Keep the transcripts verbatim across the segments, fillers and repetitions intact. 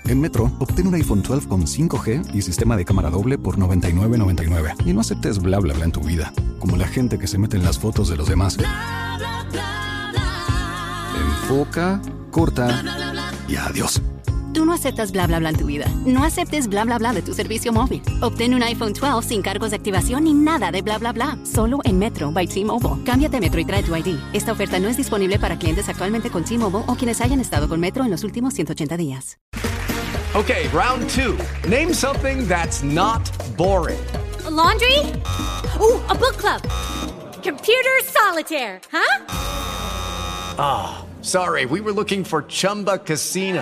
En Metro, obtén un iPhone doce con cinco G y sistema de cámara doble por noventa y nueve noventa y nueve. Y no aceptes bla bla bla en tu vida, como la gente que se mete en las fotos de los demás. Bla, bla, bla, bla. Enfoca, corta bla, bla, bla, bla. Y adiós. Tú no aceptas bla bla bla en tu vida. No aceptes bla bla bla de tu servicio móvil. Obtén un iPhone doce sin cargos de activación ni nada de bla bla bla. Solo en Metro by T-Mobile. Cámbiate a Metro y trae tu I D. Esta oferta no es disponible para clientes actualmente con T-Mobile o quienes hayan estado con Metro en los últimos ciento ochenta días. Okay, round two. Name something that's not boring. A laundry? Ooh, a book club. Computer solitaire, huh? Ah, oh, sorry. We were looking for Chumba Casino.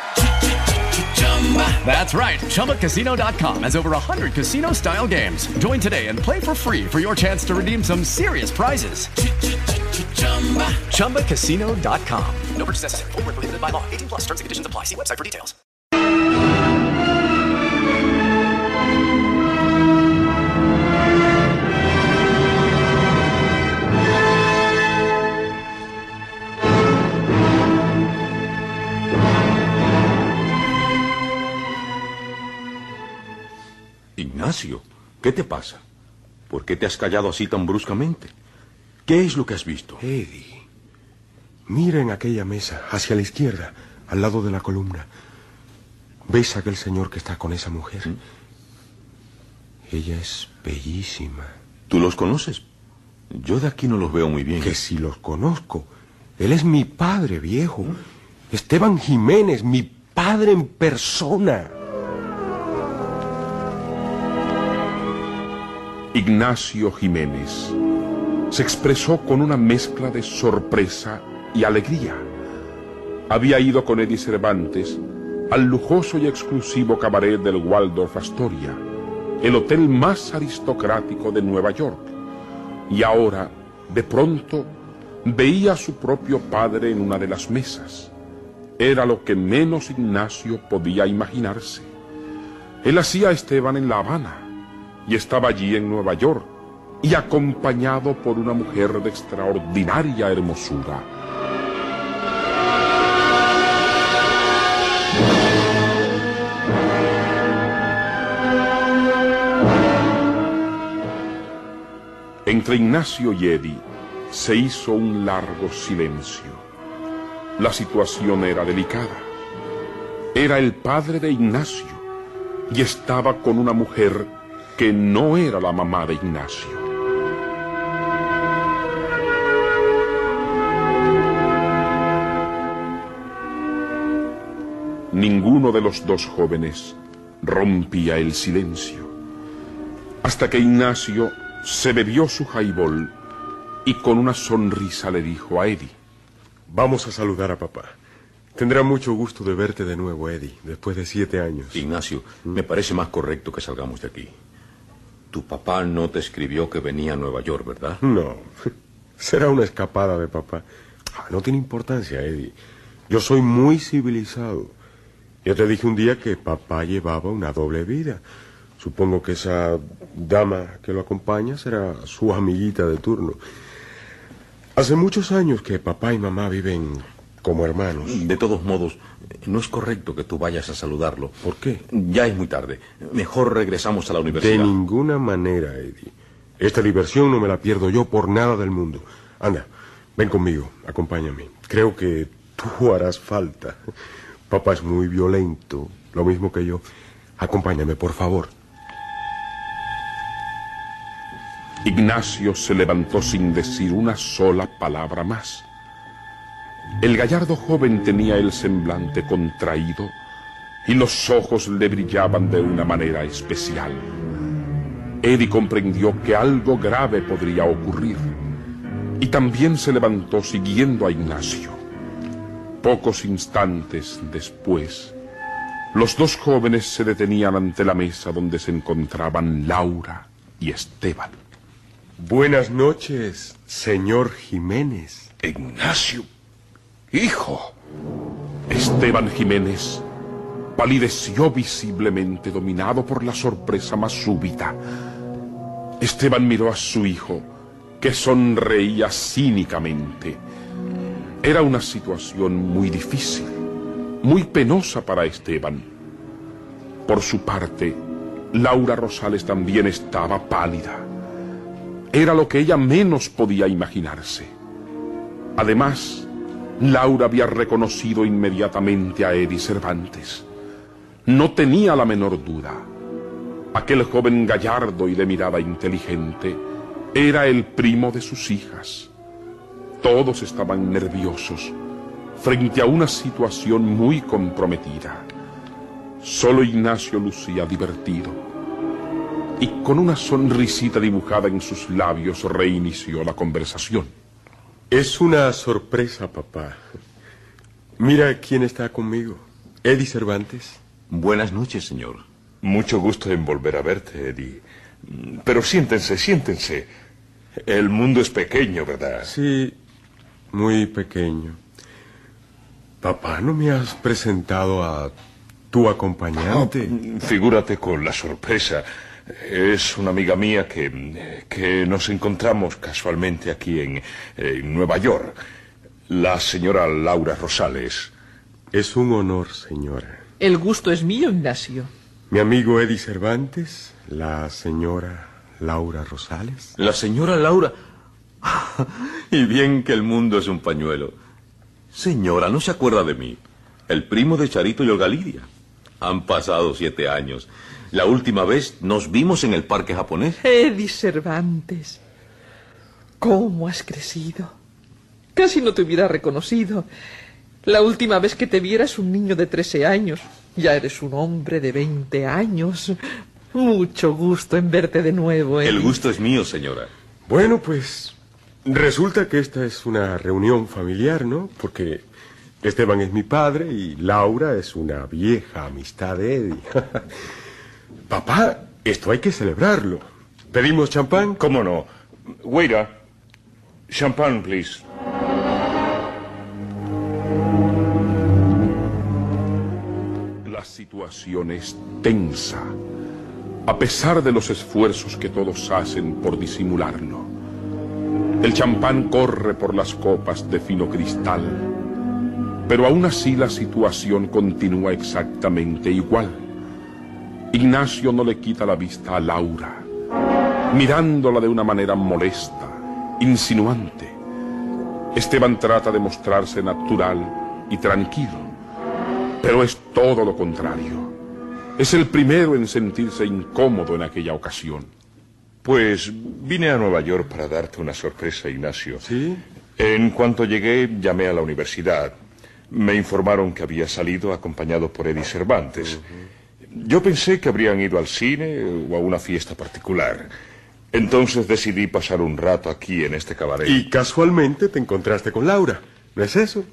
That's right. Chumba Casino dot com has over one hundred casino-style games. Join today and play for free for your chance to redeem some serious prizes. Chumba Casino dot com. No purchase necessary. Void where prohibited by law. eighteen plus. Terms and conditions apply. See website for details. Ignacio, ¿qué te pasa? ¿Por qué te has callado así tan bruscamente? ¿Qué es lo que has visto? Eddie, mira en aquella mesa, hacia la izquierda, al lado de la columna. ¿Ves a aquel señor que está con esa mujer? ¿Mm? Ella es bellísima. ¿Tú los conoces? Yo de aquí no los veo muy bien. Que si los conozco. Él es mi padre, viejo. ¿Mm? Esteban Jiménez, mi padre en persona. Ignacio Jiménez se expresó con una mezcla de sorpresa y alegría. Había ido con Eddie Cervantes al lujoso y exclusivo cabaret del Waldorf Astoria, el hotel más aristocrático de Nueva York, y ahora, de pronto, veía a su propio padre en una de las mesas. Era lo que menos Ignacio podía imaginarse. Él hacía a Esteban en La Habana, y estaba allí en Nueva York, y acompañado por una mujer de extraordinaria hermosura. Entre Ignacio y Eddie se hizo un largo silencio. La situación era delicada. Era el padre de Ignacio, y estaba con una mujer que no era la mamá de Ignacio. Ninguno de los dos jóvenes rompía el silencio, hasta que Ignacio se bebió su highball y con una sonrisa le dijo a Eddie: Vamos a saludar a papá. Tendrá mucho gusto de verte de nuevo, Eddie, después de siete años. Ignacio, ¿Mm? me parece más correcto que salgamos de aquí. Tu papá no te escribió que venía a Nueva York, ¿verdad? No, será una escapada de papá. No tiene importancia, Eddie. Yo soy muy civilizado. Yo te dije un día que papá llevaba una doble vida. Supongo que esa dama que lo acompaña será su amiguita de turno. Hace muchos años que papá y mamá viven como hermanos. De todos modos, no es correcto que tú vayas a saludarlo. ¿Por qué? Ya es muy tarde. Mejor regresamos a la universidad. De ninguna manera, Eddie. Esta diversión no me la pierdo yo por nada del mundo. Anda, ven conmigo, acompáñame. Creo que tú harás falta. Papá es muy violento, lo mismo que yo. Acompáñame, por favor. Ignacio se levantó sin decir una sola palabra más. El gallardo joven tenía el semblante contraído y los ojos le brillaban de una manera especial. Eddie comprendió que algo grave podría ocurrir y también se levantó siguiendo a Ignacio. Pocos instantes después, los dos jóvenes se detenían ante la mesa donde se encontraban Laura y Esteban. Buenas noches, señor Jiménez. Ignacio, hijo. Esteban Jiménez palideció visiblemente, dominado por la sorpresa más súbita. Esteban miró a su hijo, que sonreía cínicamente. Era una situación muy difícil, muy penosa para Esteban. Por su parte, Laura Rosales también estaba pálida. Era lo que ella menos podía imaginarse. Además, Laura había reconocido inmediatamente a Eddie Cervantes. No tenía la menor duda. Aquel joven gallardo y de mirada inteligente era el primo de sus hijas. Todos estaban nerviosos frente a una situación muy comprometida. Solo Ignacio lucía divertido y con una sonrisita dibujada en sus labios reinició la conversación. Es una sorpresa, papá. Mira quién está conmigo. Eddie Cervantes. Buenas noches, señor. Mucho gusto en volver a verte, Eddie. Pero siéntense, siéntense. El mundo es pequeño, ¿verdad? Sí, muy pequeño. Papá, ¿no me has presentado a tu acompañante? Oh, figúrate con la sorpresa. Es una amiga mía que, que nos encontramos casualmente aquí en, en Nueva York. La señora Laura Rosales. Es un honor, señora. El gusto es mío, Ignacio. Mi amigo Eddie Cervantes, la señora Laura Rosales. La señora Laura... Y bien que el mundo es un pañuelo. Señora, ¿no se acuerda de mí? El primo de Charito y Olga Lidia. Han pasado siete años. La última vez nos vimos en el parque japonés. Eddie Cervantes, ¿cómo has crecido? Casi no te hubiera reconocido. La última vez que te vieras un niño de trece años. Ya eres un hombre de veinte años. Mucho gusto en verte de nuevo, Eddie. El gusto es mío, señora. Bueno, pues resulta que esta es una reunión familiar, ¿no? Porque Esteban es mi padre y Laura es una vieja amistad de Eddie. Papá, esto hay que celebrarlo. ¿Pedimos champán? ¿Cómo no? Waiter, champán, please. La situación es tensa, a pesar de los esfuerzos que todos hacen por disimularlo. El champán corre por las copas de fino cristal, pero aún así la situación continúa exactamente igual. Ignacio no le quita la vista a Laura, mirándola de una manera molesta, insinuante. Esteban trata de mostrarse natural y tranquilo, pero es todo lo contrario. Es el primero en sentirse incómodo en aquella ocasión. Pues vine a Nueva York para darte una sorpresa, Ignacio. ¿Sí? En cuanto llegué, llamé a la universidad. Me informaron que había salido acompañado por Eddie Cervantes. Uh-huh. Yo pensé que habrían ido al cine o a una fiesta particular. Entonces decidí pasar un rato aquí en este cabaret. Y casualmente te encontraste con Laura, ¿no es eso?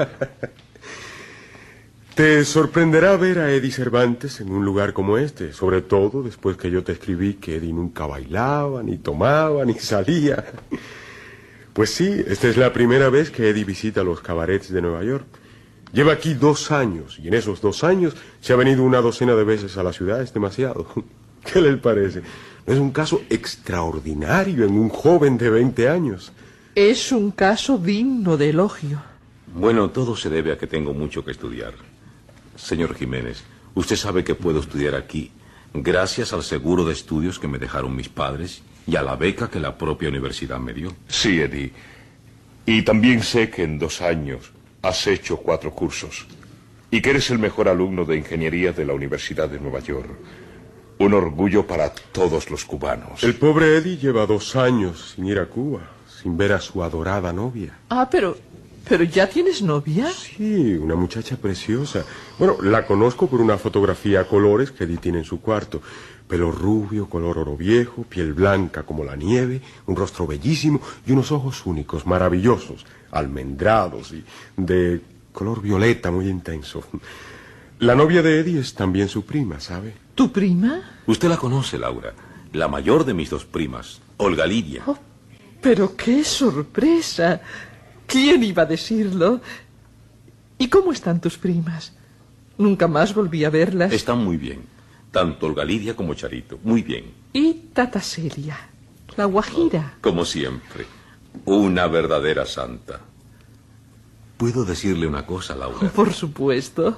Te sorprenderá ver a Eddie Cervantes en un lugar como este, sobre todo después que yo te escribí que Eddie nunca bailaba, ni tomaba, ni salía. Pues sí, esta es la primera vez que Eddie visita los cabarets de Nueva York. Lleva aquí dos años, y en esos dos años se ha venido una docena de veces a la ciudad, es demasiado. ¿Qué les parece? Es un caso extraordinario en un joven de veinte años. Es un caso digno de elogio. Bueno, todo se debe a que tengo mucho que estudiar. Señor Jiménez, usted sabe que puedo estudiar aquí gracias al seguro de estudios que me dejaron mis padres y a la beca que la propia universidad me dio. Sí, Eddie. Y también sé que en dos años has hecho cuatro cursos y que eres el mejor alumno de ingeniería de la Universidad de Nueva York. Un orgullo para todos los cubanos. El pobre Eddie lleva dos años sin ir a Cuba, sin ver a su adorada novia. Ah, pero... ¿pero ya tienes novia? Sí, una muchacha preciosa. Bueno, la conozco por una fotografía a colores que Eddie tiene en su cuarto. Pelo rubio, color oro viejo, piel blanca como la nieve, un rostro bellísimo y unos ojos únicos, maravillosos, almendrados y de color violeta muy intenso. La novia de Eddie es también su prima, ¿sabe? ¿Tu prima? Usted la conoce, Laura. La mayor de mis dos primas, Olga Lidia. Oh, pero qué sorpresa. ¿Quién iba a decirlo? ¿Y cómo están tus primas? Nunca más volví a verlas. Están muy bien. Tanto Olga Lidia como Charito. Muy bien. ¿Y Tata Celia? La guajira. Oh, como siempre. Una verdadera santa. ¿Puedo decirle una cosa, Laura? Por supuesto.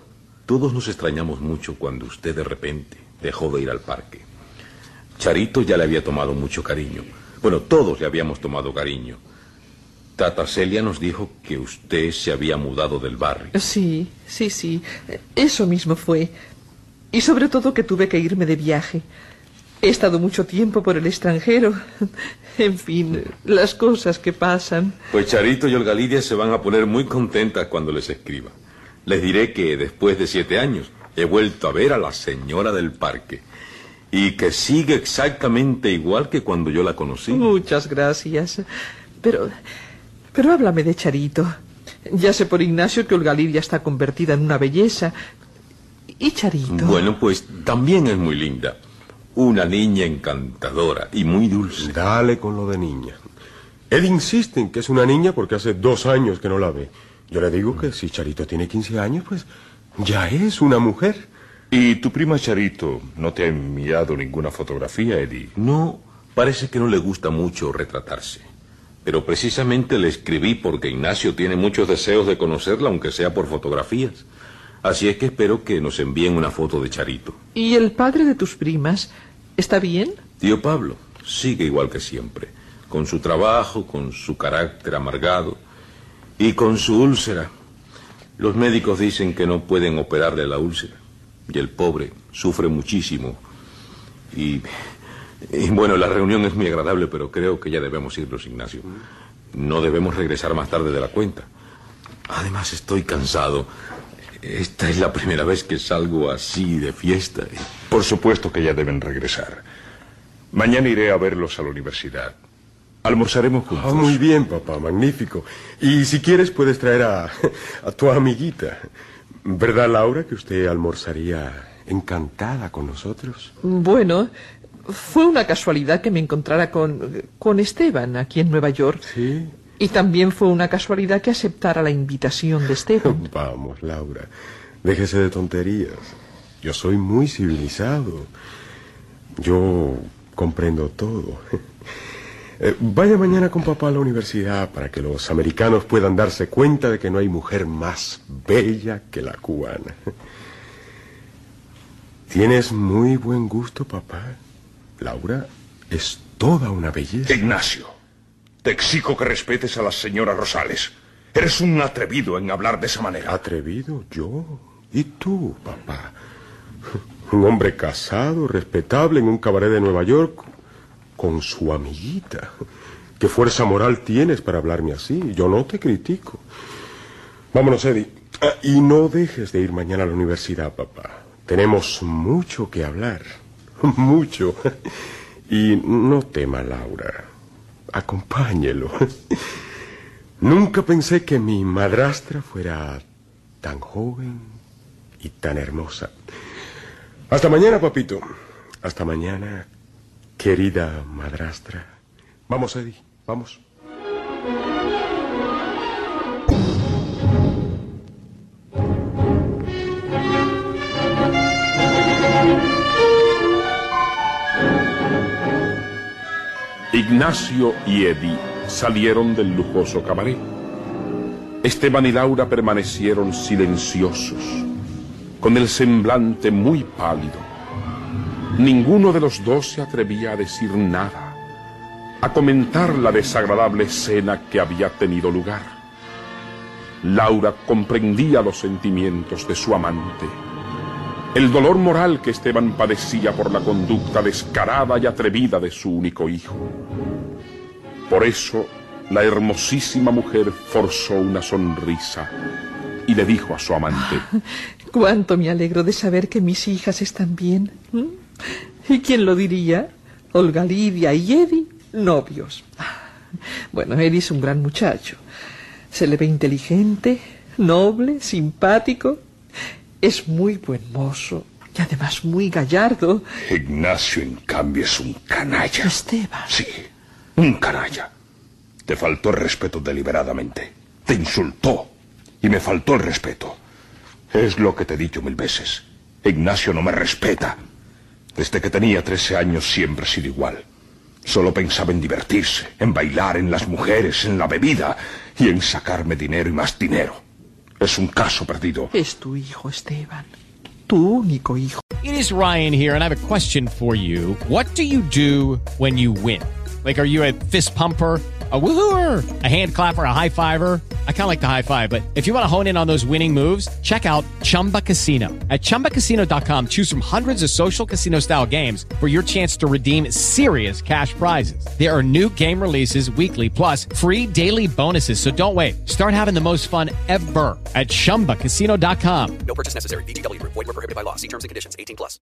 Todos nos extrañamos mucho cuando usted de repente dejó de ir al parque. Charito ya le había tomado mucho cariño. Bueno, todos le habíamos tomado cariño. Tata Celia nos dijo que usted se había mudado del barrio. Sí, sí, sí. Eso mismo fue. Y sobre todo que tuve que irme de viaje. He estado mucho tiempo por el extranjero. En fin, las cosas que pasan. Pues Charito y Olga Lidia se van a poner muy contentas cuando les escriba. Les diré que después de siete años he vuelto a ver a la señora del parque. Y que sigue exactamente igual que cuando yo la conocí. Muchas gracias. Pero... pero háblame de Charito. Ya sé por Ignacio que Olga Lidia está convertida en una belleza. ¿Y Charito? Bueno, pues también es muy linda. Una niña encantadora y muy dulce. Dale con lo de niña. Él insiste en que es una niña porque hace dos años que no la ve. Yo le digo que si Charito tiene quince años, pues ya es una mujer. ¿Y tu prima Charito no te ha enviado ninguna fotografía, Eddie? No, parece que no le gusta mucho retratarse. Pero precisamente le escribí porque Ignacio tiene muchos deseos de conocerla, aunque sea por fotografías. Así es que espero que nos envíen una foto de Charito. ¿Y el padre de tus primas está bien? Tío Pablo sigue igual que siempre, con su trabajo, con su carácter amargado y con su úlcera. Los médicos dicen que no pueden operarle la úlcera y el pobre sufre muchísimo. Y, y bueno, la reunión es muy agradable, pero creo que ya debemos irnos, Ignacio. No debemos regresar más tarde de la cuenta. Además, estoy cansado. Esta es la primera vez que salgo así de fiesta. Por supuesto que ya deben regresar. Mañana iré a verlos a la universidad. Almorzaremos juntos. Ah, muy bien, papá, magnífico. Y si quieres puedes traer a, a tu amiguita. ¿Verdad, Laura, que usted almorzaría encantada con nosotros? Bueno, fue una casualidad que me encontrara con, con Esteban aquí en Nueva York. Sí. Y también fue una casualidad que aceptara la invitación de Esteban. Vamos, Laura, déjese de tonterías. Yo soy muy civilizado. Yo comprendo todo. Eh, vaya mañana con papá a la universidad para que los americanos puedan darse cuenta de que no hay mujer más bella que la cubana. Tienes muy buen gusto, papá. Laura es toda una belleza. Ignacio, te exijo que respetes a la señora Rosales. Eres un atrevido en hablar de esa manera. ¿Atrevido? ¿Yo? ¿Y tú, papá? Un hombre casado, respetable, en un cabaret de Nueva York, con su amiguita. ¿Qué fuerza moral tienes para hablarme así? Yo no te critico. Vámonos, Eddie. Ah, y no dejes de ir mañana a la universidad, papá. Tenemos mucho que hablar. Mucho. Y no tema, Laura. Acompáñelo. Nunca pensé que mi madrastra fuera tan joven y tan hermosa. Hasta mañana, papito. Hasta mañana, querida madrastra. Vamos, Eddie, vamos. Ignacio y Eddie salieron del lujoso cabaret. Esteban y Laura permanecieron silenciosos, con el semblante muy pálido. Ninguno de los dos se atrevía a decir nada, a comentar la desagradable escena que había tenido lugar. Laura comprendía los sentimientos de su amante, el dolor moral que Esteban padecía por la conducta descarada y atrevida de su único hijo. Por eso, la hermosísima mujer forzó una sonrisa y le dijo a su amante: Cuánto me alegro de saber que mis hijas están bien. ¿Mm? ¿Y quién lo diría? Olga Lidia y Eddie, novios. Bueno, Eddie es un gran muchacho. Se le ve inteligente, noble, simpático. Es muy buen mozo y además muy gallardo. Ignacio, en cambio, es un canalla. Esteban. Sí, un canalla. Te faltó el respeto deliberadamente. Te insultó y me faltó el respeto. Es lo que te he dicho mil veces. Ignacio no me respeta. Desde que tenía trece años siempre ha sido igual. Solo pensaba en divertirse, en bailar, en las mujeres, en la bebida y en sacarme dinero y más dinero. Es un caso perdido. Es tu hijo, Esteban. Tu único hijo. It is Ryan here, and I have a question for you. What do you do when you win? Like, are you a fist pumper, a woohooer, a hand clapper, a high fiver? I kind of like the high five, but if you want to hone in on those winning moves, check out Chumba Casino. At chumba casino dot com, choose from hundreds of social casino style games for your chance to redeem serious cash prizes. There are new game releases weekly, plus free daily bonuses. So don't wait. Start having the most fun ever at chumba casino dot com. No purchase necessary. V G W Group. Void where prohibited by law. See terms and conditions. eighteen plus.